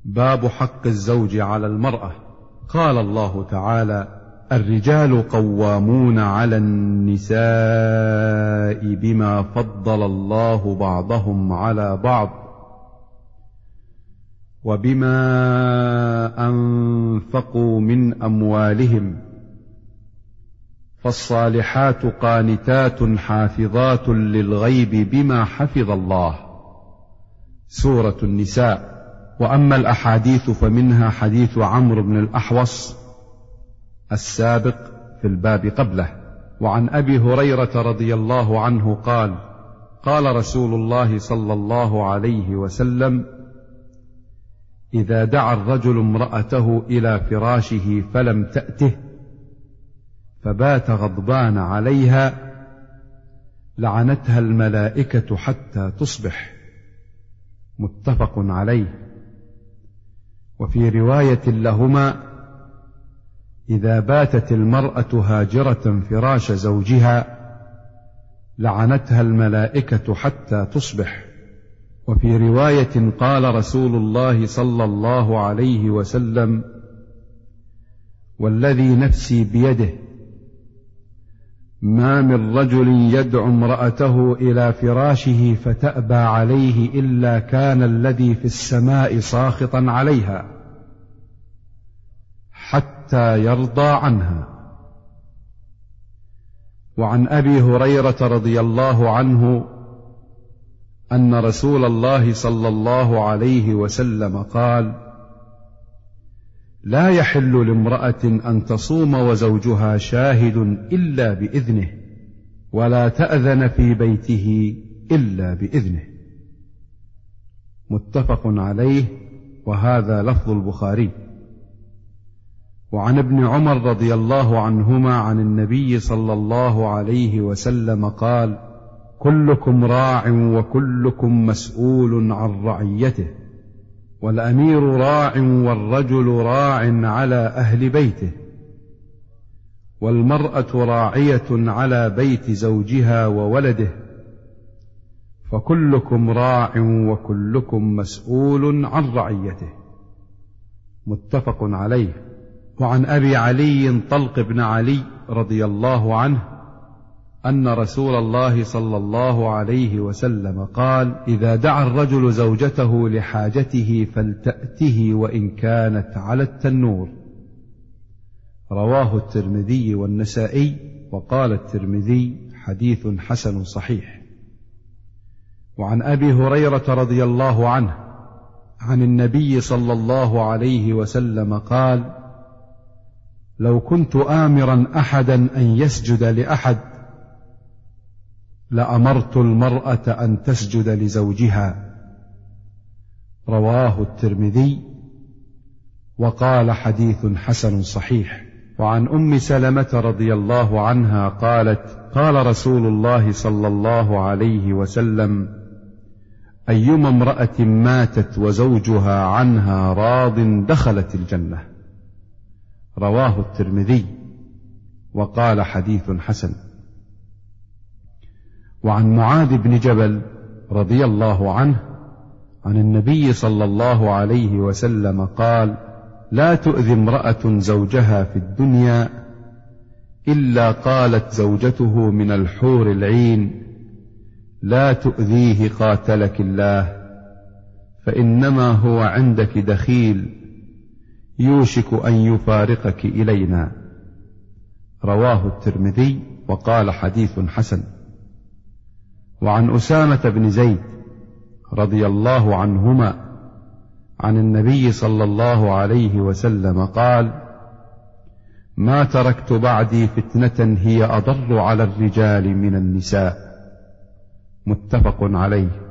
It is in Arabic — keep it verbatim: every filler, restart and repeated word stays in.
باب حق الزوج على المرأة. قال الله تعالى: الرجال قوامون على النساء بما فضل الله بعضهم على بعض وبما أنفقوا من أموالهم، فالصالحات قانتات حافظات للغيب بما حفظ الله. سورة النساء. وأما الأحاديث فمنها حديث عمرو بن الأحوص السابق في الباب قبله. وعن أبي هريرة رضي الله عنه قال: قال رسول الله صلى الله عليه وسلم: إذا دعا الرجل امرأته إلى فراشه فلم تأته فبات غضبان عليها لعنتها الملائكة حتى تصبح. متفق عليه. وفي رواية لهما: إذا باتت المرأة هاجرة فراش زوجها لعنتها الملائكة حتى تصبح. وفي رواية قال رسول الله صلى الله عليه وسلم: والذي نفسي بيده ما من رجل يدعو امرأته إلى فراشه فتأبى عليه إلا كان الذي في السماء ساخطا عليها حتى يرضى عنها. وعن أبي هريرة رضي الله عنه أن رسول الله صلى الله عليه وسلم قال: لا يحل لامرأة أن تصوم وزوجها شاهد إلا بإذنه، ولا تأذن في بيته إلا بإذنه. متفق عليه، وهذا لفظ البخاري. وعن ابن عمر رضي الله عنهما عن النبي صلى الله عليه وسلم قال: كلكم راع وكلكم مسؤول عن رعيته، والأمير راع والرجل راع على أهل بيته، والمرأة راعية على بيت زوجها وولده، فكلكم راع وكلكم مسؤول عن رعيته. متفق عليه. وعن أبي علي طلق بن علي رضي الله عنه أن رسول الله صلى الله عليه وسلم قال: إذا دعا الرجل زوجته لحاجته فلتأته وإن كانت على التنور. رواه الترمذي والنسائي، وقال الترمذي: حديث حسن صحيح. وعن أبي هريرة رضي الله عنه عن النبي صلى الله عليه وسلم قال: لو كنت آمرا أحدا أن يسجد لأحد لأمرت المرأة أن تسجد لزوجها. رواه الترمذي، وقال: حديث حسن صحيح. وعن أم سلمة رضي الله عنها قالت: قال رسول الله صلى الله عليه وسلم: أيما امرأة ماتت وزوجها عنها راض دخلت الجنة. رواه الترمذي، وقال: حديث حسن. وعن معاذ بن جبل رضي الله عنه عن النبي صلى الله عليه وسلم قال: لا تؤذي امرأة زوجها في الدنيا إلا قالت زوجته من الحور العين: لا تؤذيه قاتلك الله، فإنما هو عندك دخيل يوشك أن يفارقك إلينا. رواه الترمذي، وقال: حديث حسن. وعن أسامة بن زيد رضي الله عنهما عن النبي صلى الله عليه وسلم قال: ما تركت بعدي فتنة هي أضر على الرجال من النساء. متفق عليه.